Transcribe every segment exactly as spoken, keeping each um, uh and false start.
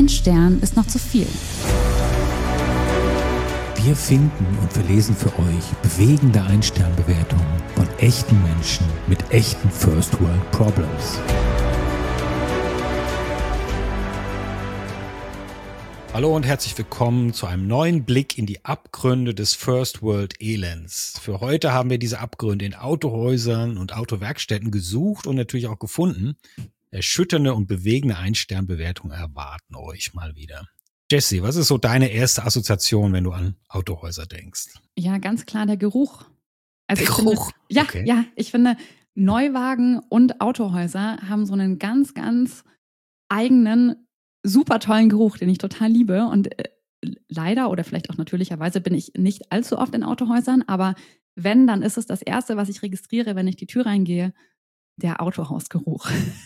Stern ist noch zu viel. Wir finden und verlesen für euch bewegende Ein-Stern-Bewertungen von echten Menschen mit echten First-World-Problems. Hallo und herzlich willkommen zu einem neuen Blick in die Abgründe des First-World-Elends. Für heute haben wir diese Abgründe in Autohäusern und Autowerkstätten gesucht und natürlich auch gefunden. Erschütternde und bewegende Ein-Stern-Bewertungen erwarten euch mal wieder. Jessie, was ist so deine erste Assoziation, wenn du an Autohäuser denkst? Ja, ganz klar der Geruch. Also der ich Geruch? Finde, ja, okay. ja, ich finde, Neuwagen und Autohäuser haben so einen ganz, ganz eigenen, super tollen Geruch, den ich total liebe. Und äh, leider oder vielleicht auch natürlicherweise bin ich nicht allzu oft in Autohäusern, aber wenn, dann ist es das Erste, was ich registriere, wenn ich die Tür reingehe, der Autohausgeruch.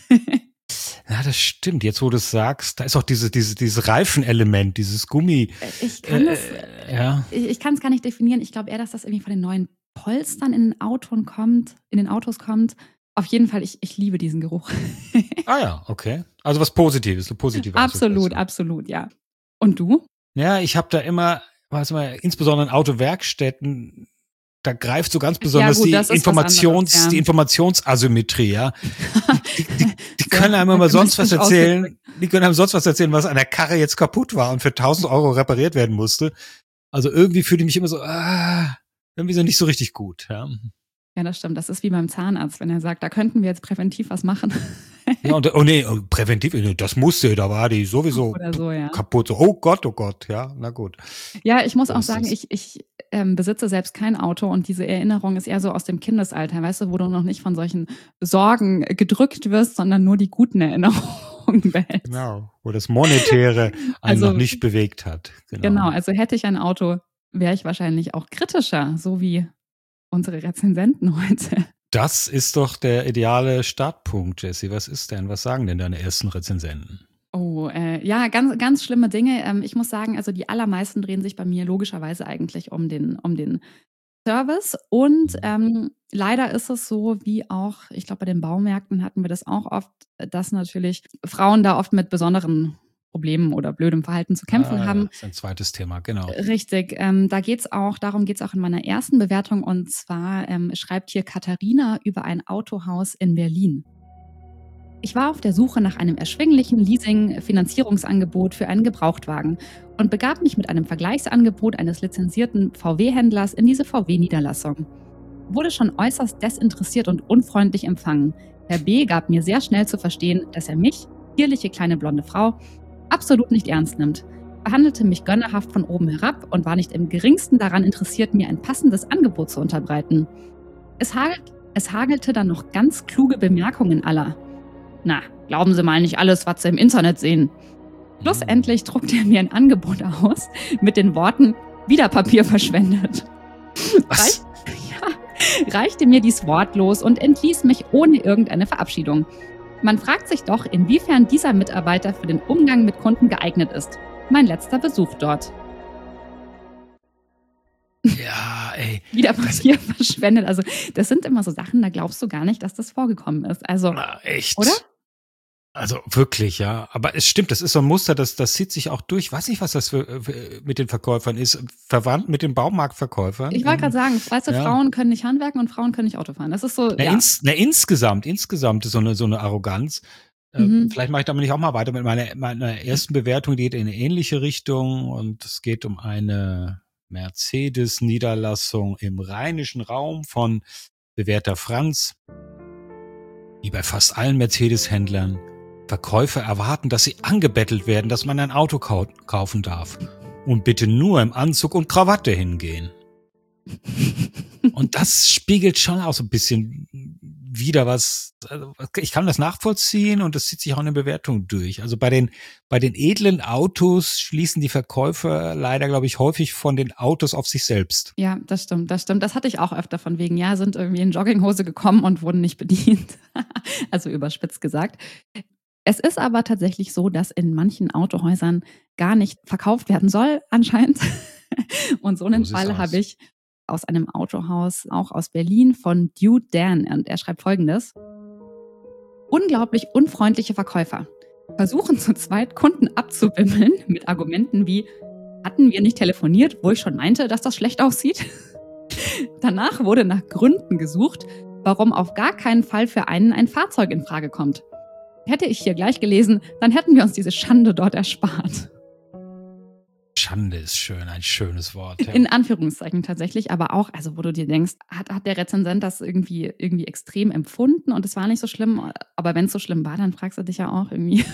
Ja, das stimmt. Jetzt, wo du es sagst, da ist auch dieses, dieses, dieses Reifenelement, dieses Gummi. Ich kann es äh, ja. ich, ich kann es gar nicht definieren. Ich glaube eher, dass das irgendwie von den neuen Polstern in den Autos kommt, in den Autos kommt. Auf jeden Fall, ich, ich liebe diesen Geruch. Ah ja, okay. Also was Positives, eine positive Absolut, absolut, ja. Und du? Ja, ich habe da immer, was mal, insbesondere in Autowerkstätten, da greift so ganz besonders ja, gut, die Informations, anderes, ja. die Informationsasymmetrie, ja. Die, die, die können einem immer sonst was erzählen, die können einem sonst was erzählen, was an der Karre jetzt kaputt war und für tausend Euro repariert werden musste. Also irgendwie fühle ich mich immer so, ah, irgendwie so nicht so richtig gut, ja. Ja, das stimmt. Das ist wie beim Zahnarzt, wenn er sagt, da könnten wir jetzt präventiv was machen. Ja, und oh nee, präventiv, das musste, da war die sowieso Oder so, ja. kaputt. So, oh Gott, oh Gott, ja, na gut. Ja, ich muss so auch sagen, das. ich, ich ähm, besitze selbst kein Auto und diese Erinnerung ist eher so aus dem Kindesalter, weißt du, wo du noch nicht von solchen Sorgen gedrückt wirst, sondern nur die guten Erinnerungen behältst. Genau, wo das Monetäre einen also, noch nicht bewegt hat. Genau. genau, also hätte ich ein Auto, wäre ich wahrscheinlich auch kritischer, so wie unsere Rezensenten heute. Das ist doch der ideale Startpunkt, Jessie. Was ist denn? Was sagen denn deine ersten Rezensenten? Oh, äh, ja, ganz, ganz schlimme Dinge. Ähm, ich muss sagen, also die allermeisten drehen sich bei mir logischerweise eigentlich um den, um den Service. Und ähm, leider ist es so, wie auch, ich glaube, bei den Baumärkten hatten wir das auch oft, dass natürlich Frauen da oft mit besonderen Problemen oder blödem Verhalten zu kämpfen ah, haben. Das ist ein zweites Thema, genau. Richtig, ähm, da geht's auch, darum geht es auch in meiner ersten Bewertung und zwar ähm, schreibt hier Katharina über ein Autohaus in Berlin. Ich war auf der Suche nach einem erschwinglichen Leasing-Finanzierungsangebot für einen Gebrauchtwagen und begab mich mit einem Vergleichsangebot eines lizenzierten V W-Händlers in diese V W-Niederlassung. Wurde schon äußerst desinteressiert und unfreundlich empfangen. Herr B. gab mir sehr schnell zu verstehen, dass er mich, zierliche kleine blonde Frau, absolut nicht ernst nimmt, behandelte mich gönnerhaft von oben herab und war nicht im geringsten daran interessiert, mir ein passendes Angebot zu unterbreiten. Es, hagelt, es hagelte dann noch ganz kluge Bemerkungen aller. Na, glauben Sie mal nicht alles, was Sie im Internet sehen. Schlussendlich druckte er mir ein Angebot aus mit den Worten, wieder Papier verschwendet. Was? Reich, ja, reichte mir dies wortlos und entließ mich ohne irgendeine Verabschiedung. Man fragt sich doch, inwiefern dieser Mitarbeiter für den Umgang mit Kunden geeignet ist. Mein letzter Besuch dort. Ja, ey. Wieder Papier verschwendet. Also das sind immer so Sachen, da glaubst du gar nicht, dass das vorgekommen ist. Also, na, echt? Oder? Also wirklich, ja. Aber es stimmt, das ist so ein Muster, das, das zieht sich auch durch. Ich weiß nicht, was das für, für mit den Verkäufern ist. Verwandt mit den Baumarktverkäufern. Ich wollte gerade sagen, weißt du, ja. Frauen können nicht handwerken und Frauen können nicht Auto fahren. Das ist so, na, ja. ins, na, insgesamt, insgesamt ist so eine, so eine Arroganz. Mhm. Äh, vielleicht mache ich damit nicht auch mal weiter mit meiner, meiner ersten Bewertung, die geht in eine ähnliche Richtung und es geht um eine Mercedes-Niederlassung im rheinischen Raum von Bewerter Franz. Wie bei fast allen Mercedes-Händlern, Verkäufer erwarten, dass sie angebettelt werden, dass man ein Auto kau- kaufen darf. Und bitte nur im Anzug und Krawatte hingehen. Und das spiegelt schon auch so ein bisschen wieder was, also ich kann das nachvollziehen und das zieht sich auch in der Bewertung durch. Also bei den, bei den edlen Autos schließen die Verkäufer leider, glaube ich, häufig von den Autos auf sich selbst. Ja, das stimmt, das stimmt. Das hatte ich auch öfter von wegen, ja, sind irgendwie in Jogginghose gekommen und wurden nicht bedient. Also überspitzt gesagt. Es ist aber tatsächlich so, dass in manchen Autohäusern gar nicht verkauft werden soll, anscheinend. Und so einen Fall habe ich aus einem Autohaus, auch aus Berlin, von Dude Dan. Und er schreibt Folgendes. Unglaublich unfreundliche Verkäufer. versuchen zu zweit Kunden abzuwimmeln mit Argumenten wie: Hatten wir nicht telefoniert, wo ich schon meinte, dass das schlecht aussieht? Danach wurde nach Gründen gesucht, warum auf gar keinen Fall für einen ein Fahrzeug in Frage kommt. Hätte ich hier gleich gelesen, dann hätten wir uns diese Schande dort erspart. Schande ist schön, ein schönes Wort. Ja. In Anführungszeichen tatsächlich, aber auch, also wo du dir denkst, hat, hat der Rezensent das irgendwie, irgendwie extrem empfunden und es war nicht so schlimm, aber wenn es so schlimm war, dann fragst du dich ja auch irgendwie.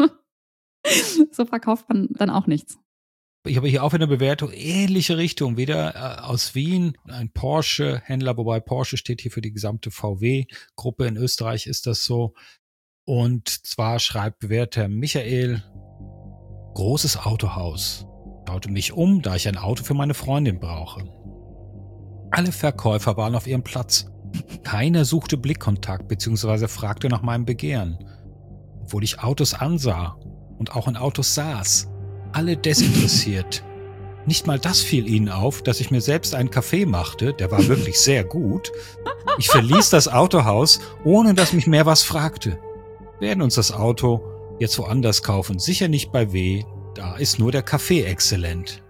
So verkauft man dann auch nichts. Ich habe hier auch eine Bewertung, ähnliche Richtung, wieder äh, aus Wien, ein Porsche-Händler, wobei Porsche steht hier für die gesamte V W-Gruppe, in Österreich ist das so. Und zwar schreibt Bewerter Michael: Großes Autohaus. Schaute mich um, da ich ein Auto für meine Freundin brauche. Alle Verkäufer waren auf ihrem Platz. Keiner suchte Blickkontakt bzw. fragte nach meinem Begehren. Obwohl ich Autos ansah und auch in Autos saß. Alle desinteressiert. Nicht mal das fiel ihnen auf, dass ich mir selbst einen Kaffee machte, der war wirklich sehr gut. Ich verließ das Autohaus, ohne dass mich mehr was fragte. Wir werden uns das Auto jetzt woanders kaufen, sicher nicht bei W. Da ist nur der Kaffee exzellent.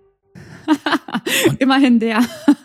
Immerhin der.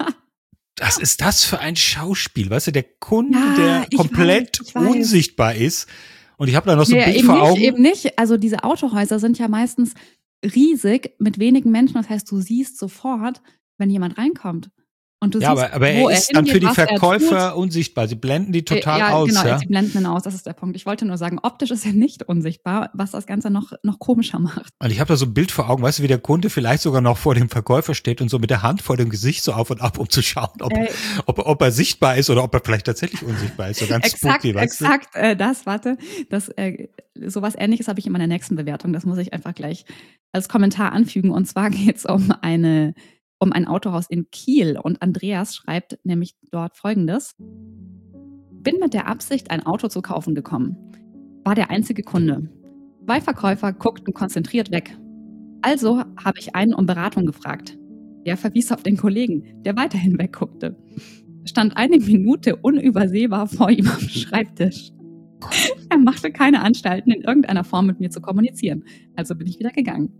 Was ist das für ein Schauspiel? Weißt du, der Kunde, ja, der komplett weiß, weiß. unsichtbar ist. Und ich habe da noch so ein ja, Bild vor nicht, Augen. Eben nicht. Also diese Autohäuser sind ja meistens riesig mit wenigen Menschen. Das heißt, du siehst sofort, wenn jemand reinkommt. Und du ja, siehst, aber, aber er ist dann für die Verkäufer unsichtbar. Sie blenden die total ja, aus. Genau, ja? sie blenden ihn aus, das ist der Punkt. Ich wollte nur sagen, optisch ist er nicht unsichtbar, was das Ganze noch, noch komischer macht. Und ich habe da so ein Bild vor Augen, weißt du, wie der Kunde vielleicht sogar noch vor dem Verkäufer steht und so mit der Hand vor dem Gesicht so auf und ab, um zu schauen, ob, äh, ob, ob er sichtbar ist oder ob er vielleicht tatsächlich unsichtbar ist. So ganz exakt, spooky, weißt du? Exakt, äh, das, warte, das, äh, sowas Ähnliches habe ich in meiner nächsten Bewertung. Das muss ich einfach gleich als Kommentar anfügen. Und zwar geht es um eine um ein Autohaus in Kiel. Und Andreas schreibt nämlich dort Folgendes: Bin mit der Absicht, ein Auto zu kaufen gekommen. War der einzige Kunde. Zwei Verkäufer guckten konzentriert weg. Also habe ich einen um Beratung gefragt. Der verwies auf den Kollegen, der weiterhin wegguckte. Stand eine Minute unübersehbar vor ihm am Schreibtisch. Er machte keine Anstalten, in irgendeiner Form mit mir zu kommunizieren. Also bin ich wieder gegangen.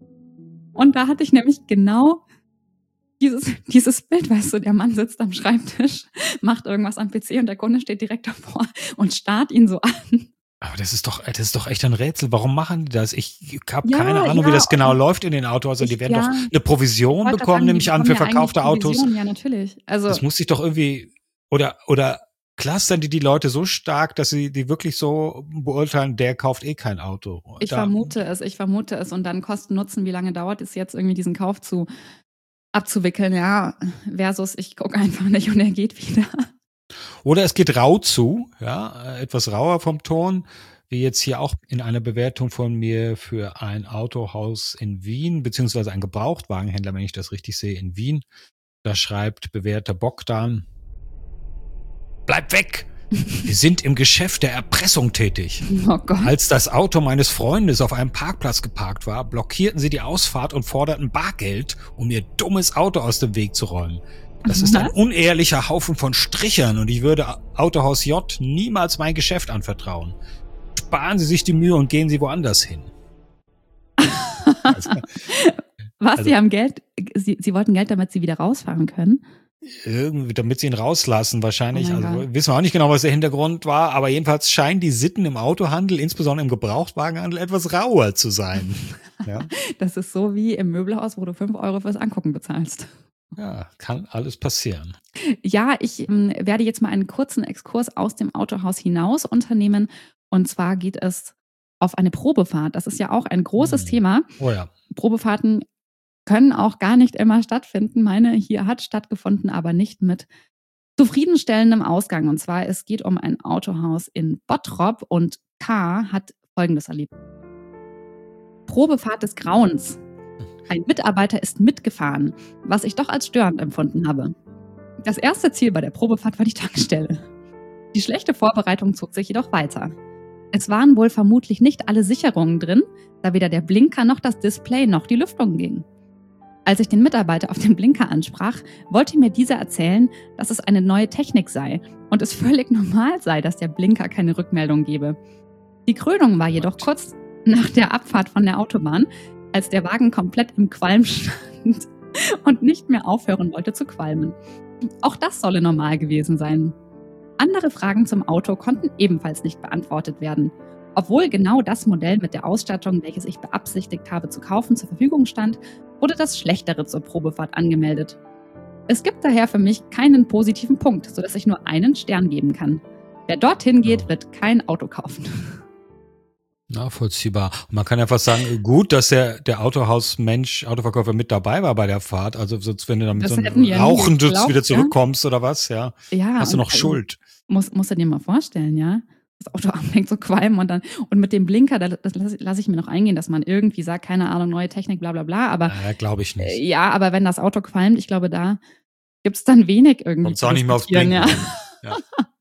Und da hatte ich nämlich genau Dieses, dieses Bild, weißt du, der Mann sitzt am Schreibtisch, macht irgendwas am P C und der Kunde steht direkt davor und starrt ihn so an. Aber das ist doch, das ist doch echt ein Rätsel. Warum machen die das? Ich habe ja, keine Ahnung, ja, wie das genau läuft in den Autos. Also die werden ja, doch eine Provision bekommen, nehme ich an, für verkaufte Autos. Ja, natürlich. Also das muss sich doch irgendwie, oder, oder clustern die die Leute so stark, dass sie die wirklich so beurteilen, der kauft eh kein Auto. Ich da, vermute es, ich vermute es. Und dann Kosten Nutzen, wie lange dauert es jetzt irgendwie diesen Kauf zu abzuwickeln, ja, versus ich gucke einfach nicht und er geht wieder. Oder es geht rau zu, ja, etwas rauer vom Ton, wie jetzt hier auch in einer Bewertung von mir für ein Autohaus in Wien, beziehungsweise ein Gebrauchtwagenhändler, wenn ich das richtig sehe, in Wien. Da schreibt Bewerter Bogdan: Bleib weg! Wir sind im Geschäft der Erpressung tätig. Oh Gott. Als das Auto meines Freundes auf einem Parkplatz geparkt war, blockierten sie die Ausfahrt und forderten Bargeld, um ihr dummes Auto aus dem Weg zu räumen. Das ist ein unehrlicher Haufen von Strichern und ich würde Autohaus J niemals mein Geschäft anvertrauen. Sparen Sie sich die Mühe und gehen Sie woanders hin. Also, Was, also, Sie haben Geld, Sie, Sie wollten Geld, damit Sie wieder rausfahren können? Irgendwie, damit sie ihn rauslassen wahrscheinlich. Oh also Gott. Wissen wir auch nicht genau, was der Hintergrund war, aber jedenfalls scheinen die Sitten im Autohandel, insbesondere im Gebrauchtwagenhandel, etwas rauer zu sein. Ja. Das ist so wie im Möbelhaus, wo du fünf Euro fürs Angucken bezahlst. Ja, kann alles passieren. Ja, ich ähm, werde jetzt mal einen kurzen Exkurs aus dem Autohaus hinaus unternehmen. Und zwar geht es auf eine Probefahrt. Das ist ja auch ein großes hm. Thema. Oh ja. Probefahrten können auch gar nicht immer stattfinden. Meine hier hat stattgefunden, aber nicht mit zufriedenstellendem Ausgang. Und zwar, es geht um ein Autohaus in Bottrop und K. hat Folgendes erlebt. Probefahrt des Grauens. Ein Mitarbeiter ist mitgefahren, was ich doch als störend empfunden habe. Das erste Ziel bei der Probefahrt war die Tankstelle. Die schlechte Vorbereitung zog sich jedoch weiter. Es waren wohl vermutlich nicht alle Sicherungen drin, da weder der Blinker noch das Display noch die Lüftung ging. Als ich den Mitarbeiter auf den Blinker ansprach, wollte mir dieser erzählen, dass es eine neue Technik sei und es völlig normal sei, dass der Blinker keine Rückmeldung gebe. Die Krönung war jedoch kurz, nach der Abfahrt von der Autobahn, als der Wagen komplett im Qualm stand und nicht mehr aufhören wollte zu qualmen. Auch das solle normal gewesen sein. Andere Fragen zum Auto konnten ebenfalls nicht beantwortet werden. Obwohl genau das Modell mit der Ausstattung, welches ich beabsichtigt habe zu kaufen, zur Verfügung stand, wurde das Schlechtere zur Probefahrt angemeldet. Es gibt daher für mich keinen positiven Punkt, sodass ich nur einen Stern geben kann. Wer dorthin geht, wird kein Auto kaufen. Nachvollziehbar. Und man kann einfach sagen, gut, dass der, der Autohausmensch, Autoverkäufer mit dabei war bei der Fahrt. Also sonst, wenn du dann mit das so einem Rauchen wieder zurückkommst ja? oder was, ja, ja hast du noch also, Schuld. Muss, musst du dir mal vorstellen, ja. Das Auto anfängt zu qualmen und dann, und mit dem Blinker, das, das lasse lass ich mir noch eingehen, dass man irgendwie sagt, keine Ahnung, neue Technik, bla bla bla, aber. Ja, glaube ich nicht. Ja, aber wenn das Auto qualmt, ich glaube, da gibt's dann wenig irgendwie. Kommt's auch nicht mehr aufs Blinken. Ja, ja.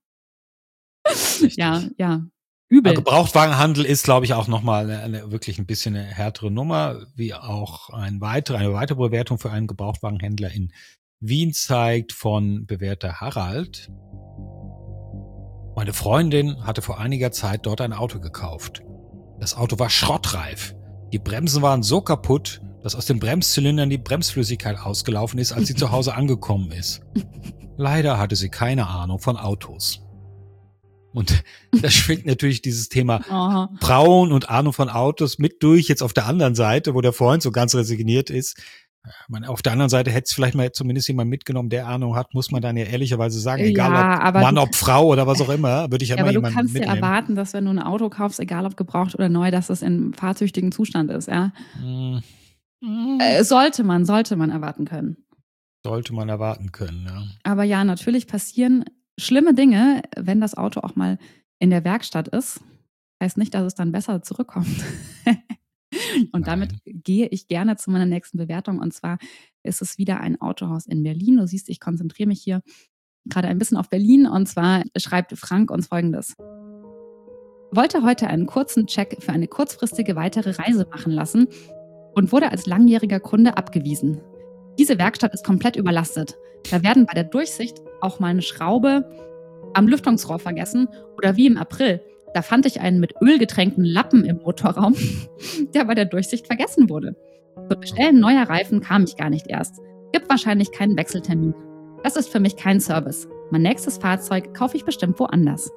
ja, ja. Übel. Aber Gebrauchtwagenhandel ist, glaube ich, auch nochmal eine, eine wirklich ein bisschen eine härtere Nummer, wie auch ein weitere, eine weitere Bewertung für einen Gebrauchtwagenhändler in Wien zeigt von Bewerter Harald. Meine Freundin hatte vor einiger Zeit dort ein Auto gekauft. Das Auto war schrottreif. Die Bremsen waren so kaputt, dass aus den Bremszylindern die Bremsflüssigkeit ausgelaufen ist, als sie zu Hause angekommen ist. Leider hatte sie keine Ahnung von Autos. Und da schwingt natürlich dieses Thema Aha. Brauen und Ahnung von Autos mit durch, jetzt auf der anderen Seite, wo der Freund so ganz resigniert ist. Man, auf der anderen Seite hätte es vielleicht mal zumindest jemand mitgenommen, der Ahnung hat, muss man dann ja ehrlicherweise sagen, egal ja, ob Mann, ob Frau oder was auch immer, würde ich ja, ja mal jemanden mitnehmen. Aber du kannst ja erwarten, dass wenn du ein Auto kaufst, egal ob gebraucht oder neu, dass es in fahrzüchtigem Zustand ist, ja. Mm. Äh, sollte man, sollte man erwarten können. Sollte man erwarten können, ja. Aber ja, natürlich passieren schlimme Dinge, wenn das Auto auch mal in der Werkstatt ist. Heißt nicht, dass es dann besser zurückkommt. Und Nein. damit gehe ich gerne zu meiner nächsten Bewertung. Und zwar ist es wieder ein Autohaus in Berlin. Du siehst, ich konzentriere mich hier gerade ein bisschen auf Berlin. Und zwar schreibt Frank uns Folgendes. Wollte heute einen kurzen Check für eine kurzfristige weitere Reise machen lassen und wurde als langjähriger Kunde abgewiesen. Diese Werkstatt ist komplett überlastet. Da werden bei der Durchsicht auch mal eine Schraube am Lüftungsrohr vergessen oder wie im April. Da fand ich einen mit Öl getränkten Lappen im Motorraum, der bei der Durchsicht vergessen wurde. Für Bestellen neuer Reifen kam ich gar nicht erst. Gibt wahrscheinlich keinen Wechseltermin. Das ist für mich kein Service. Mein nächstes Fahrzeug kaufe ich bestimmt woanders.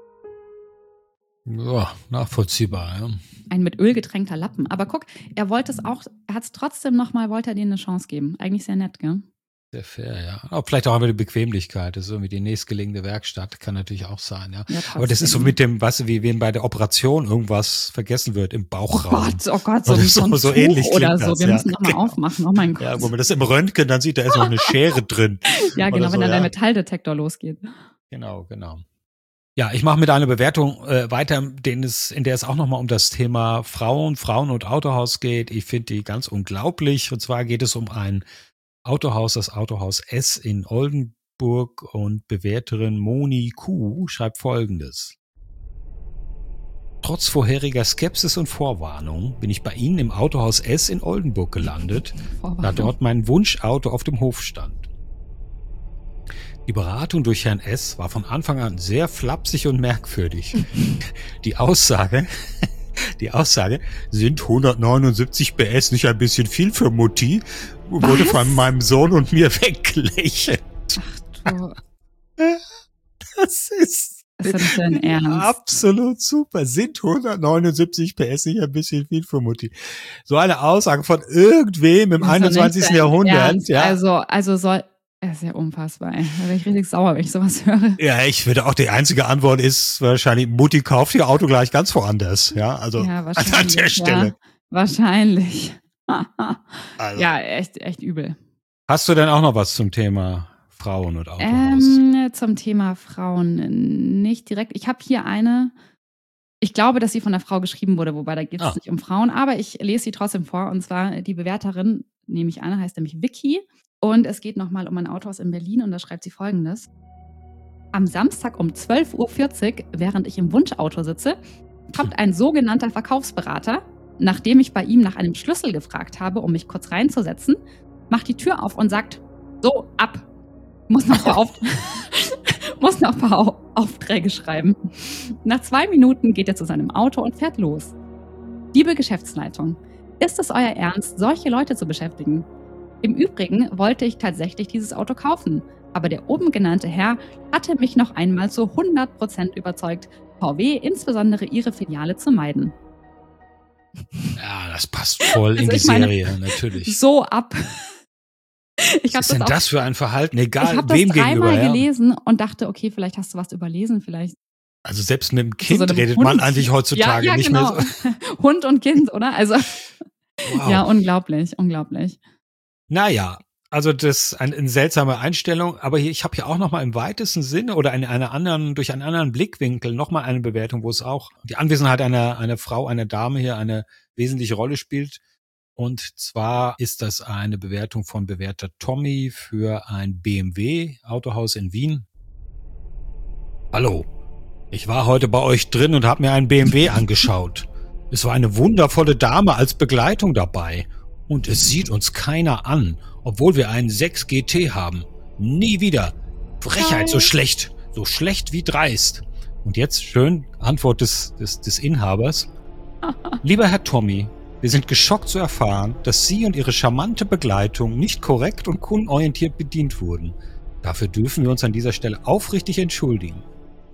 Ja, nachvollziehbar, ja. Ein mit Öl getränkter Lappen. Aber guck, er wollte es auch, er hat es trotzdem nochmal, wollte er denen eine Chance geben. Eigentlich sehr nett, gell? Sehr fair, ja. Aber vielleicht auch einfach die Bequemlichkeit. Das ist irgendwie die nächstgelegene Werkstatt. Kann natürlich auch sein, ja. ja Aber das ist so mit dem, weißt du, wie wenn bei der Operation irgendwas vergessen wird im Bauchraum. Oh Gott, oh Gott, so, so, so, so ähnlich oder so. Das, Wir ja. müssen nochmal genau. aufmachen. Oh mein Gott. Ja, wo man das im Röntgen dann sieht, da ist noch eine Schere drin. Ja, genau, so, wenn dann ja. der Metalldetektor losgeht. Genau, genau. Ja, ich mache mit einer Bewertung äh, weiter, den es, in der es auch nochmal um das Thema Frauen, Frauen und Autohaus geht. Ich finde die ganz unglaublich. Und zwar geht es um ein Autohaus, das Autohaus S in Oldenburg, und Bewerterin Moni Q schreibt Folgendes. Trotz vorheriger Skepsis und Vorwarnung bin ich bei Ihnen im Autohaus S in Oldenburg gelandet, da dort mein Wunschauto auf dem Hof stand. Die Beratung durch Herrn S. war von Anfang an sehr flapsig und merkwürdig. Die Aussage, die Aussage, sind hundertneunundsiebzig P S nicht ein bisschen viel für Mutti, wurde Was? von meinem Sohn und mir weggelächelt. Ach du. Das ist, ist das denn ernst? Absolut super. Sind hundertneunundsiebzig P S nicht ein bisschen viel für Mutti? So eine Aussage von irgendwem im einundzwanzigsten Jahrhundert. Ernst. Ja. Also, also soll... Das ist ja unfassbar, ey. Da wäre ich richtig sauer, wenn ich sowas höre. Ja, ich würde auch, die einzige Antwort ist wahrscheinlich, Mutti kauft ihr Auto gleich ganz woanders. Ja, also ja, an der Stelle. Ja, wahrscheinlich. Also. Ja, echt, echt übel. Hast du denn auch noch was zum Thema Frauen und Autohaus? Ähm, zum Thema Frauen nicht direkt. Ich habe hier eine, ich glaube, dass sie von einer Frau geschrieben wurde, wobei da geht es ah. nicht um Frauen, aber ich lese sie trotzdem vor. Und zwar die Bewerterin, nehme ich an, heißt nämlich Vicky. Und es geht nochmal um ein Autohaus in Berlin und da schreibt sie Folgendes. Am Samstag um zwölf Uhr vierzig, während ich im Wunschauto sitze, kommt ein sogenannter Verkaufsberater, nachdem ich bei ihm nach einem Schlüssel gefragt habe, um mich kurz reinzusetzen, macht die Tür auf und sagt, so, ab. Muss noch ein paar, Auft- muss noch ein paar Au- Aufträge schreiben. Nach zwei Minuten geht er zu seinem Auto und fährt los. Liebe Geschäftsleitung, ist es euer Ernst, solche Leute zu beschäftigen? Im Übrigen wollte ich tatsächlich dieses Auto kaufen, aber der oben genannte Herr hatte mich noch einmal zu hundert Prozent überzeugt, V W, insbesondere ihre Filiale, zu meiden. Ja, das passt voll Also in die ich meine, Serie, natürlich. So ab. Ich Was ist denn das, auch, das für ein Verhalten? Egal, ich habe wem das dreimal gegenüber. Ja. gelesen und dachte, okay, vielleicht hast du was überlesen, vielleicht. Also selbst mit dem Kind so redet Hund. man eigentlich heutzutage ja, ja, nicht genau. mehr so. Hund und Kind, oder? Also Wow. Ja, unglaublich, unglaublich. Naja, also das ist eine, eine seltsame Einstellung, aber hier, ich habe hier auch nochmal im weitesten Sinne oder in einer anderen, durch einen anderen Blickwinkel nochmal eine Bewertung, wo es auch die Anwesenheit einer, einer Frau, einer Dame hier eine wesentliche Rolle spielt. Und zwar ist das eine Bewertung von Bewerter Tommy für ein B M W-Autohaus in Wien. Hallo, ich war heute bei euch drin und habe mir einen B M W angeschaut. Es war eine wundervolle Dame als Begleitung dabei. Und es sieht uns keiner an, obwohl wir einen sechs G T haben. Nie wieder. Frechheit, so schlecht. So schlecht wie dreist. Und jetzt schön Antwort des, des, des Inhabers. Lieber Herr Tommy, wir sind geschockt zu erfahren, dass Sie und Ihre charmante Begleitung nicht korrekt und kundenorientiert bedient wurden. Dafür dürfen wir uns an dieser Stelle aufrichtig entschuldigen.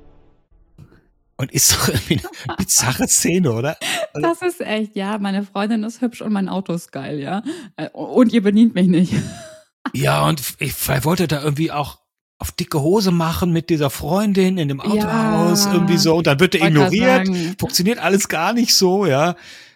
Und ist doch irgendwie eine bizarre Szene, oder? Also das ist echt, ja, meine Freundin ist hübsch und mein Auto ist geil, ja. Und ihr bedient mich nicht. Ja, und ich wollte da irgendwie auch auf dicke Hose machen mit dieser Freundin in dem Autohaus, ja, irgendwie so. Und dann wird er ignoriert. Funktioniert alles gar nicht so, ja.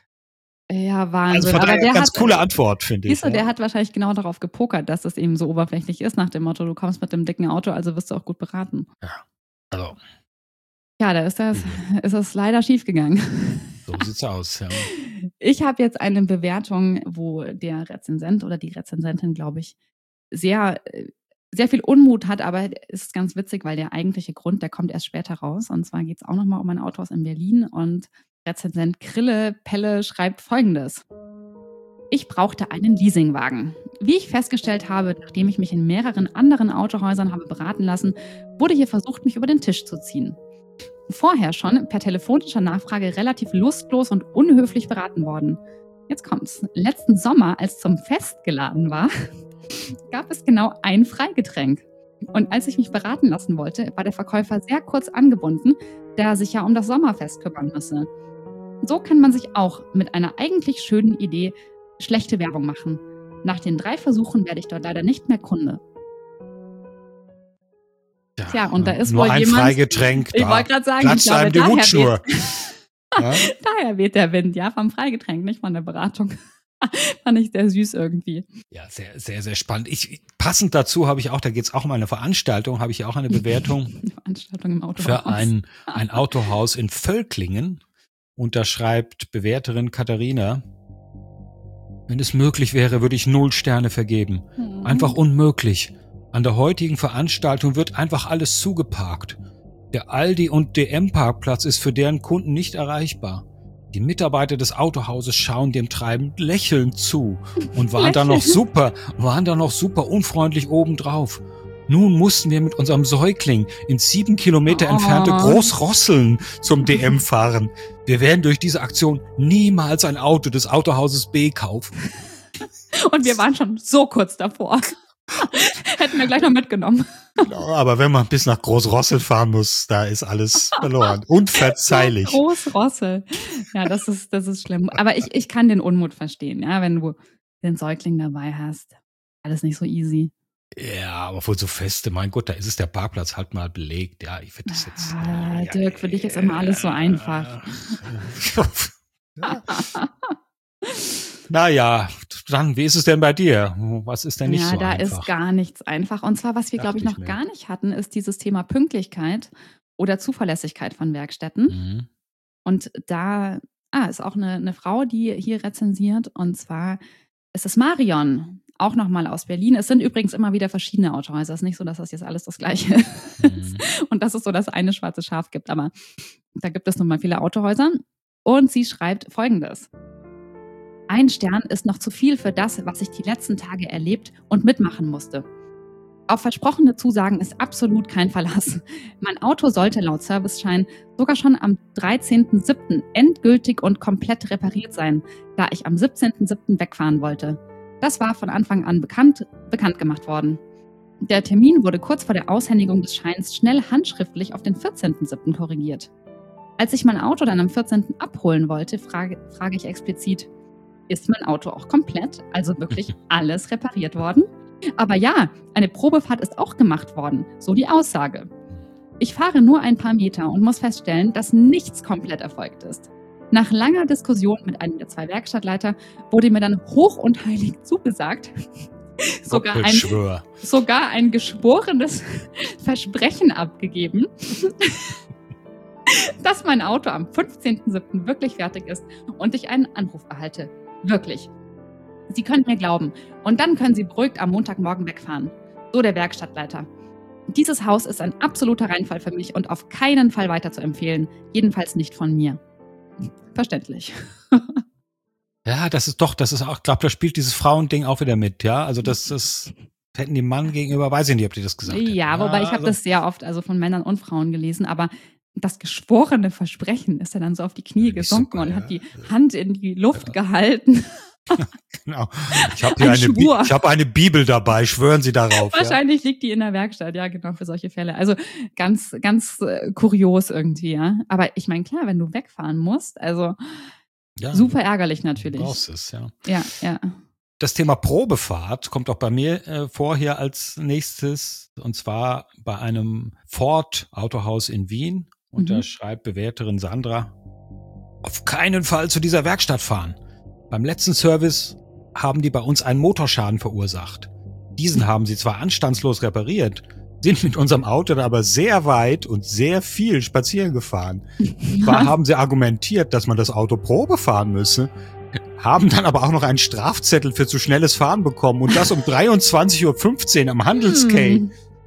Ja, Wahnsinn. Also von daher eine ganz hat, coole Antwort, finde ich. Siehst du, ja. Der hat wahrscheinlich genau darauf gepokert, dass es eben so oberflächlich ist, nach dem Motto, du kommst mit dem dicken Auto, also wirst du auch gut beraten. Ja, also. Ja, da ist das, ist das leider schiefgegangen. So sieht's aus, ja. Ich habe jetzt eine Bewertung, wo der Rezensent oder die Rezensentin, glaube ich, sehr, sehr viel Unmut hat, aber es ist ganz witzig, weil der eigentliche Grund, der kommt erst später raus. Und zwar geht es auch nochmal um ein Autohaus in Berlin und Rezensent Krille Pelle schreibt Folgendes. Ich brauchte einen Leasingwagen. Wie ich festgestellt habe, nachdem ich mich in mehreren anderen Autohäusern habe beraten lassen, wurde hier versucht, mich über den Tisch zu ziehen. Vorher schon per telefonischer Nachfrage relativ lustlos und unhöflich beraten worden. Jetzt kommt's. Letzten Sommer, als zum Fest geladen war, gab es genau ein Freigetränk. Und als ich mich beraten lassen wollte, war der Verkäufer sehr kurz angebunden, da er sich ja um das Sommerfest kümmern müsse. So kann man sich auch mit einer eigentlich schönen Idee schlechte Werbung machen. Nach den drei Versuchen werde ich dort leider nicht mehr Kunde. Ja, Tja, und da ist nur wohl ein jemand, Freigetränk, ich wollte gerade sagen, platzt ich glaube, einem die Hutschnur. Ja? Daher weht der Wind, ja, vom Freigetränk, nicht von der Beratung. Fand ich sehr süß irgendwie. Ja, sehr, sehr, sehr spannend. Ich, passend dazu habe ich auch, da geht es auch um eine Veranstaltung, habe ich auch eine Bewertung eine Veranstaltung im Autohaus. Für ein, ein Autohaus in Völklingen. Und da schreibt Bewerterin Katharina, wenn es möglich wäre, würde ich null Sterne vergeben. Hm. Einfach unmöglich. An der heutigen Veranstaltung wird einfach alles zugeparkt. Der Aldi- und D M-Parkplatz ist für deren Kunden nicht erreichbar. Die Mitarbeiter des Autohauses schauen dem Treiben lächelnd zu und waren dann noch super, waren dann noch super unfreundlich obendrauf. Nun mussten wir mit unserem Säugling ins sieben Kilometer oh. entfernte Großrosseln zum D M fahren. Wir werden durch diese Aktion niemals ein Auto des Autohauses B kaufen. Und wir waren schon so kurz davor. Hätten wir gleich noch mitgenommen. Genau, aber wenn man bis nach Großrossel fahren muss, da ist alles verloren. Unverzeihlich. Großrossel. Ja, das ist, das ist schlimm. Aber ich, ich kann den Unmut verstehen, ja, wenn du den Säugling dabei hast. Alles nicht so easy. Ja, aber wohl so Feste, mein Gott, da ist es der Parkplatz halt mal belegt. Ja, ich finde das jetzt. Ah, ja, Dirk, für dich ist immer alles so einfach. Ja. Naja, dann, wie ist es denn bei dir? Was ist denn nicht ja, so einfach? Ja, da einfach? ist gar nichts einfach. Und zwar, was wir, glaube ich, noch gar nicht hatten, ist dieses Thema Pünktlichkeit oder Zuverlässigkeit von Werkstätten. Mhm. Und da ah, ist auch eine, eine Frau, die hier rezensiert. Und zwar ist es Marion, auch nochmal aus Berlin. Es sind übrigens immer wieder verschiedene Autohäuser. Es ist nicht so, dass das jetzt alles das Gleiche ist. Mhm. Und dass es so das eine schwarze Schaf gibt. Aber da gibt es nun mal viele Autohäuser. Und sie schreibt Folgendes. Ein Stern ist noch zu viel für das, was ich die letzten Tage erlebt und mitmachen musste. Auf versprochene Zusagen ist absolut kein Verlass. Mein Auto sollte laut Serviceschein sogar schon am dreizehnten siebten endgültig und komplett repariert sein, da ich am siebzehnten siebten wegfahren wollte. Das war von Anfang an bekannt, bekannt gemacht worden. Der Termin wurde kurz vor der Aushändigung des Scheins schnell handschriftlich auf den vierzehnten siebten korrigiert. Als ich mein Auto dann am vierzehnten abholen wollte, frage, frage ich explizit, ist mein Auto auch komplett, also wirklich alles repariert worden? Aber ja, eine Probefahrt ist auch gemacht worden, so die Aussage. Ich fahre nur ein paar Meter und muss feststellen, dass nichts komplett erfolgt ist. Nach langer Diskussion mit einem der zwei Werkstattleiter wurde mir dann hoch und heilig zugesagt, sogar ein, sogar ein geschworenes Versprechen abgegeben, dass mein Auto am fünfzehnten siebten wirklich fertig ist und ich einen Anruf erhalte. Wirklich. Sie können mir glauben. Und dann können Sie beruhigt am Montagmorgen wegfahren. So der Werkstattleiter. Dieses Haus ist ein absoluter Reinfall für mich und auf keinen Fall weiter zu empfehlen. Jedenfalls nicht von mir. Verständlich. Ja, das ist doch, das ist auch, ich glaube, da spielt dieses Frauending auch wieder mit, ja. Also das, das hätten die Mann gegenüber, weiß ich nicht, ob die das gesagt hätten. Ja, wobei ja, ich habe also, das sehr oft, also von Männern und Frauen gelesen, aber das geschworene Versprechen ist er dann so auf die Knie gesunken super, und ja. hat die Hand in die Luft ja. gehalten. Genau. Ich habe hier ein eine, Bi- ich hab eine Bibel dabei, schwören Sie darauf. Wahrscheinlich ja? liegt die in der Werkstatt, ja, genau, für solche Fälle. Also ganz, ganz äh, kurios irgendwie, ja. Aber ich meine, klar, wenn du wegfahren musst, also ja, super ärgerlich natürlich. Du brauchst es, ja. Ja, ja. Das Thema Probefahrt kommt auch bei mir äh, vor hier als nächstes, und zwar bei einem Ford-Autohaus in Wien. Und mhm. da schreibt Bewerterin Sandra, auf keinen Fall zu dieser Werkstatt fahren. Beim letzten Service haben die bei uns einen Motorschaden verursacht. Diesen haben sie zwar anstandslos repariert, sind mit unserem Auto dann aber sehr weit und sehr viel spazieren gefahren. Zwar haben sie argumentiert, dass man das Auto Probe fahren müsse, haben dann aber auch noch einen Strafzettel für zu schnelles Fahren bekommen und das um dreiundzwanzig Uhr fünfzehn am Handelsgate.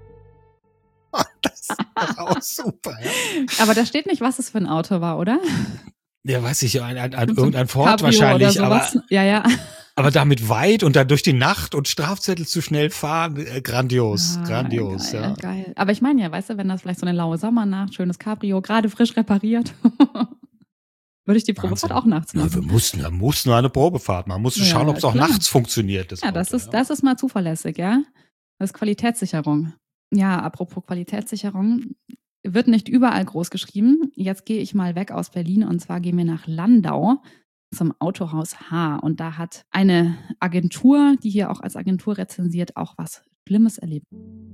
Das ist doch auch super. Ja? Aber da steht nicht, was es für ein Auto war, oder? Ja, weiß ich, ein, ein, ein, irgendein Ford Cabrio wahrscheinlich, aber, ja, ja. aber damit weit und dann durch die Nacht und Strafzettel zu schnell fahren, äh, grandios, ah, grandios, geil, ja. Geil. Aber ich meine ja, weißt du, wenn das vielleicht so eine laue Sommernacht, schönes Cabrio, gerade frisch repariert, würde ich die Probefahrt auch nachts machen. Ja, wir mussten, wir mussten nur eine Probefahrt machen, man musste ja, schauen, ob es auch nachts funktioniert. Das ja, Auto, das ist, ja. das ist mal zuverlässig, ja. Das ist Qualitätssicherung. Ja, apropos Qualitätssicherung. Wird nicht überall groß geschrieben. Jetzt gehe ich mal weg aus Berlin und zwar gehen wir nach Landau zum Autohaus H. Und da hat eine Agentur, die hier auch als Agentur rezensiert, auch was Schlimmes erlebt.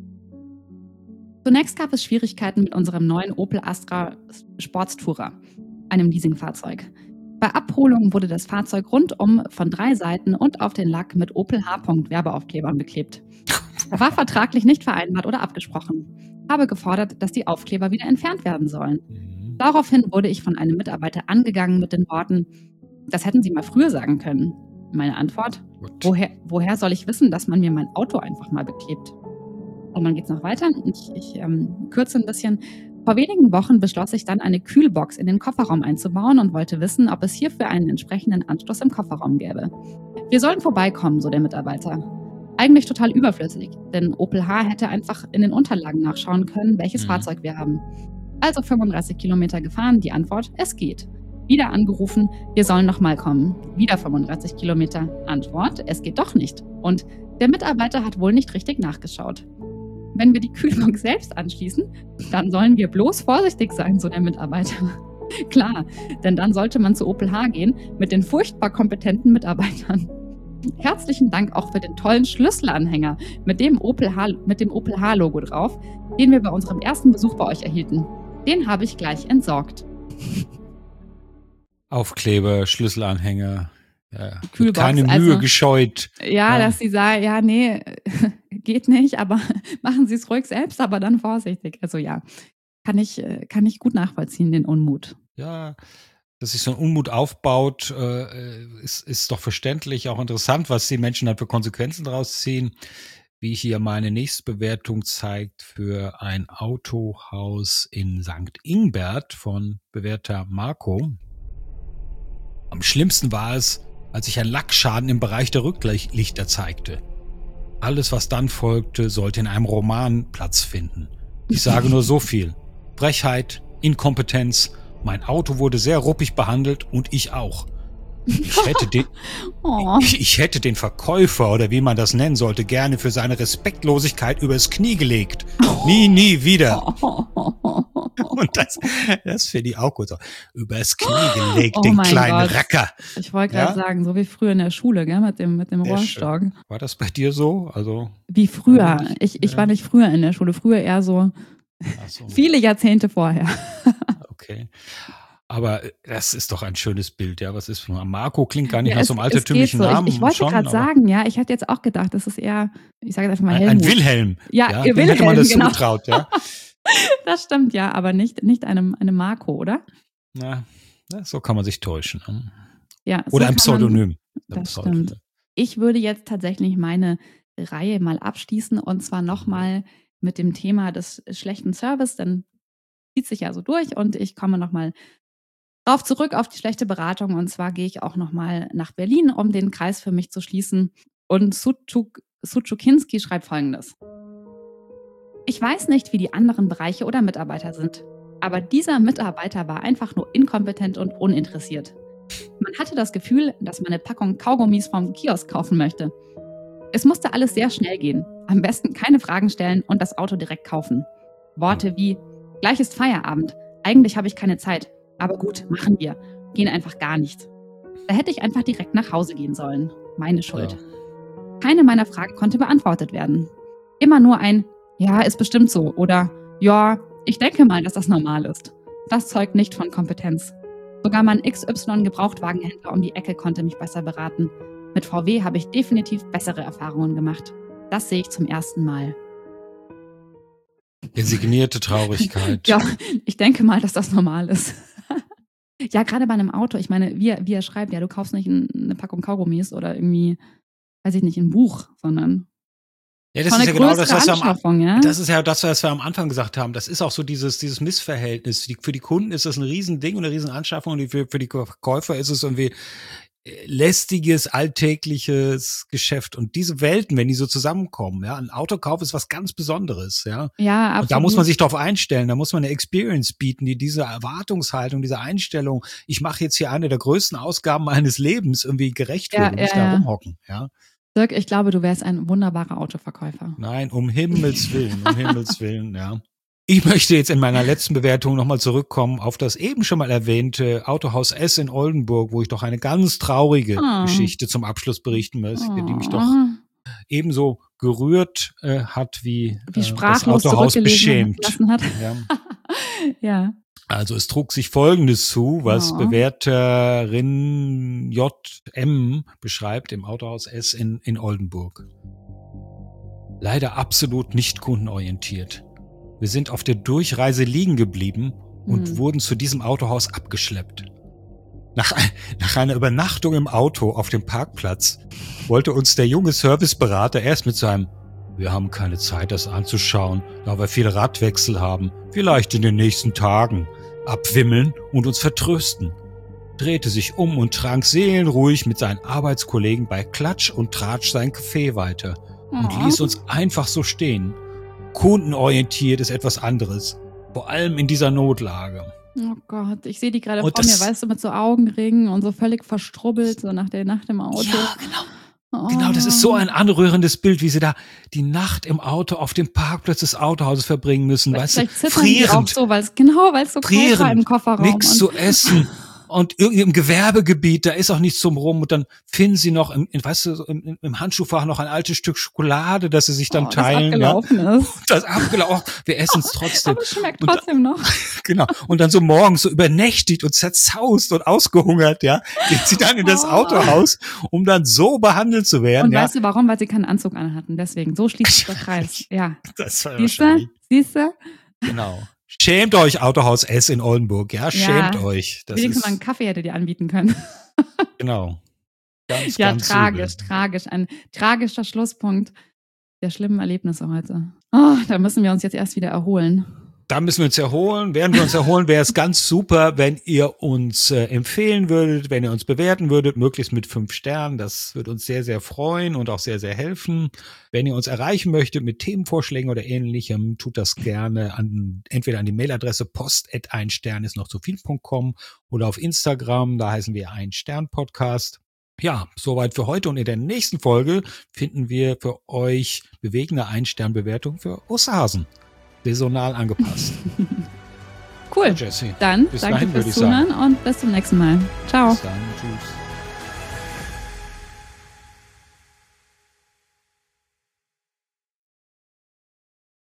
Zunächst gab es Schwierigkeiten mit unserem neuen Opel Astra Sportstourer, einem Leasingfahrzeug. Bei Abholung wurde das Fahrzeug rundum von drei Seiten und auf den Lack mit Opel H. Werbeaufklebern beklebt. Er war vertraglich nicht vereinbart oder abgesprochen. Habe gefordert, dass die Aufkleber wieder entfernt werden sollen. Mhm. Daraufhin wurde ich von einem Mitarbeiter angegangen mit den Worten, das hätten Sie mal früher sagen können. Meine Antwort, woher, woher soll ich wissen, dass man mir mein Auto einfach mal beklebt? Und dann geht's noch weiter. Ich, ich ähm, kürze ein bisschen. Vor wenigen Wochen beschloss ich dann, eine Kühlbox in den Kofferraum einzubauen und wollte wissen, ob es hierfür einen entsprechenden Anschluss im Kofferraum gäbe. Wir sollten vorbeikommen, so der Mitarbeiter. Eigentlich total überflüssig, denn Opel H hätte einfach in den Unterlagen nachschauen können, welches mhm. Fahrzeug wir haben. Also fünfunddreißig Kilometer gefahren, die Antwort, es geht. Wieder angerufen, wir sollen nochmal kommen. Wieder fünfunddreißig Kilometer, Antwort, es geht doch nicht. Und der Mitarbeiter hat wohl nicht richtig nachgeschaut. Wenn wir die Kühlbox selbst anschließen, dann sollen wir bloß vorsichtig sein, so der Mitarbeiter. Klar, denn dann sollte man zu Opel H gehen mit den furchtbar kompetenten Mitarbeitern. Herzlichen Dank auch für den tollen Schlüsselanhänger mit dem Opel H, mit dem Opel H-Logo drauf, den wir bei unserem ersten Besuch bei euch erhielten. Den habe ich gleich entsorgt. Aufkleber, Schlüsselanhänger, ja, Kühlbox, keine Mühe also, gescheut. Ja, ja, dass sie sagen, ja, nee, geht nicht, aber machen Sie es ruhig selbst, aber dann vorsichtig. Also ja, kann ich, kann ich gut nachvollziehen, den Unmut. Ja, dass sich so ein Unmut aufbaut, äh, ist, ist doch verständlich, auch interessant, was die Menschen dann für Konsequenzen daraus ziehen. Wie hier meine nächste Bewertung zeigt für ein Autohaus in Sankt Ingbert von Bewerter Marco. Am schlimmsten war es, als sich ein Lackschaden im Bereich der Rücklichter zeigte. Alles, was dann folgte, sollte in einem Roman Platz finden. Ich sage nur so viel. Frechheit, Inkompetenz, mein Auto wurde sehr ruppig behandelt und ich auch. Ich hätte den, oh. ich, ich hätte den Verkäufer oder wie man das nennen sollte, gerne für seine Respektlosigkeit übers Knie gelegt. Oh. Nie, nie wieder. Und das, das finde ich auch gut. So. Übers Knie gelegt, oh den kleinen Gott. Racker. Ich wollte gerade ja? sagen, so wie früher in der Schule, gell, mit dem, mit dem Rohrstock. War das bei dir so? Also wie früher. Ich, ich war nicht früher in der Schule. Früher eher so, so. viele Jahrzehnte vorher. Okay. Aber das ist doch ein schönes Bild, ja. Was ist Marco? Klingt gar nicht ja, nach so einem altertümlichen so. Namen. Ich, ich wollte gerade sagen, ja, ich hätte jetzt auch gedacht, das ist eher, ich sage jetzt einfach mal Helmut. Ein, ein Wilhelm. Ja, ja Wilhelm, dem hätte man das genau. zugetraut, ja. Das stimmt, ja, aber nicht, nicht einem, einem Marco, oder? Na, so kann man sich täuschen. Ja, so oder ein Pseudonym. Man, das Pseudonym. Stimmt. Ich würde jetzt tatsächlich meine Reihe mal abschließen und zwar nochmal mit dem Thema des schlechten Service, dann zieht sich ja so durch und ich komme nochmal drauf zurück auf die schlechte Beratung und zwar gehe ich auch nochmal nach Berlin, um den Kreis für mich zu schließen und Sutschukinski schreibt Folgendes. Ich weiß nicht, wie die anderen Bereiche oder Mitarbeiter sind, aber dieser Mitarbeiter war einfach nur inkompetent und uninteressiert. Man hatte das Gefühl, dass man eine Packung Kaugummis vom Kiosk kaufen möchte. Es musste alles sehr schnell gehen, am besten keine Fragen stellen und das Auto direkt kaufen. Worte wie, gleich ist Feierabend, eigentlich habe ich keine Zeit. Aber gut, machen wir. Gehen einfach gar nicht. Da hätte ich einfach direkt nach Hause gehen sollen. Meine Schuld. Ja. Keine meiner Fragen konnte beantwortet werden. Immer nur ein Ja, ist bestimmt so oder Ja, ich denke mal, dass das normal ist. Das zeugt nicht von Kompetenz. Sogar mein X Y-Gebrauchtwagenhändler um die Ecke konnte mich besser beraten. Mit V W habe ich definitiv bessere Erfahrungen gemacht. Das sehe ich zum ersten Mal. Resignierte Traurigkeit. Ja, ich denke mal, dass das normal ist. Ja, gerade bei einem Auto. Ich meine, wie, wie er schreibt, ja, du kaufst nicht eine Packung Kaugummis oder irgendwie, weiß ich nicht, ein Buch, sondern ja, das ist ja genau das, was wir am, ja? Das ist ja das, was wir am Anfang gesagt haben. Das ist auch so dieses, dieses Missverhältnis. Für die Kunden ist das ein Riesending und eine Riesenanschaffung und für, für die Käufer ist es irgendwie lästiges, alltägliches Geschäft. Und diese Welten, wenn die so zusammenkommen, ja, ein Autokauf ist was ganz Besonderes, ja. Ja, absolut. Und da muss man sich drauf einstellen, da muss man eine Experience bieten, die diese Erwartungshaltung, diese Einstellung, ich mache jetzt hier eine der größten Ausgaben meines Lebens irgendwie gerecht wird ja, und nicht ja, da rumhocken, ja. Dirk, ich glaube, du wärst ein wunderbarer Autoverkäufer. Nein, um Himmels Willen, um Himmels Willen, ja. Ich möchte jetzt in meiner letzten Bewertung nochmal zurückkommen auf das eben schon mal erwähnte Autohaus S in Oldenburg, wo ich doch eine ganz traurige oh. Geschichte zum Abschluss berichten möchte, oh. die mich doch ebenso gerührt äh, hat, wie, wie äh, das Autohaus beschämt. Hat. Ja. Ja. Also es trug sich Folgendes zu, was oh. Bewerterin J M beschreibt im Autohaus S in, in Oldenburg. Leider absolut nicht kundenorientiert. Wir sind auf der Durchreise liegen geblieben und hm. wurden zu diesem Autohaus abgeschleppt. Nach, nach einer Übernachtung im Auto auf dem Parkplatz wollte uns der junge Serviceberater erst mit seinem Wir haben keine Zeit, das anzuschauen, da wir viel Radwechsel haben, vielleicht in den nächsten Tagen, abwimmeln und uns vertrösten, drehte sich um und trank seelenruhig mit seinen Arbeitskollegen bei Klatsch und Tratsch sein Kaffee weiter und oh. ließ uns einfach so stehen. Kundenorientiert ist etwas anderes, vor allem in dieser Notlage. Oh Gott, ich sehe die gerade vor mir, weißt du, mit so Augenringen und so völlig verstrubbelt, so nach der Nacht im Auto. Ja, genau. Oh. Genau, das ist so ein anrührendes Bild, wie sie da die Nacht im Auto auf dem Parkplatz des Autohauses verbringen müssen, weißt du, frierend. Auch so, weil's, genau, weil es so kalt war im Kofferraum. Nichts zu essen. Und irgendwie im Gewerbegebiet, da ist auch nichts zum Rum. Und dann finden sie noch, im, weißt du, im, im Handschuhfach noch ein altes Stück Schokolade, das sie sich dann oh, teilen. Das abgelaufen ja. ist. Das abgelaufen. Wir essen es trotzdem. Aber es schmeckt trotzdem und, noch. Genau. Und dann so morgens so übernächtigt und zerzaust und ausgehungert, ja, geht sie dann in das Autohaus, um dann so behandelt zu werden. Und ja. weißt du warum? Weil sie keinen Anzug anhatten. Deswegen. So schließt sich der Kreis. Ja. Das war Siehst du? Siehst du? Genau. Schämt euch, Autohaus S in Oldenburg, ja, schämt ja, euch. Das wenigstens mal einen Kaffee hätte dir anbieten können. Genau. Ganz, ja, ganz tragisch, übel. tragisch. Ein tragischer Schlusspunkt der schlimmen Erlebnisse heute. Oh, da müssen wir uns jetzt erst wieder erholen. da müssen wir uns erholen. Werden wir uns erholen, wäre es ganz super, wenn ihr uns äh, empfehlen würdet, wenn ihr uns bewerten würdet, möglichst mit fünf Sternen. Das würde uns sehr, sehr freuen und auch sehr, sehr helfen. Wenn ihr uns erreichen möchtet mit Themenvorschlägen oder Ähnlichem, tut das gerne an entweder an die Mailadresse post at ein Stern ist noch zu viel punkt com oder auf Instagram, da heißen wir ein Stern Podcast. Ja, soweit für heute und in der nächsten Folge finden wir für euch bewegende Ein-Stern-Bewertung für Osterhasen. Saisonal angepasst. Cool. Jessie. Dann bis danke dahin, fürs Zuhören und bis zum nächsten Mal. Ciao. Bis dann. Tschüss.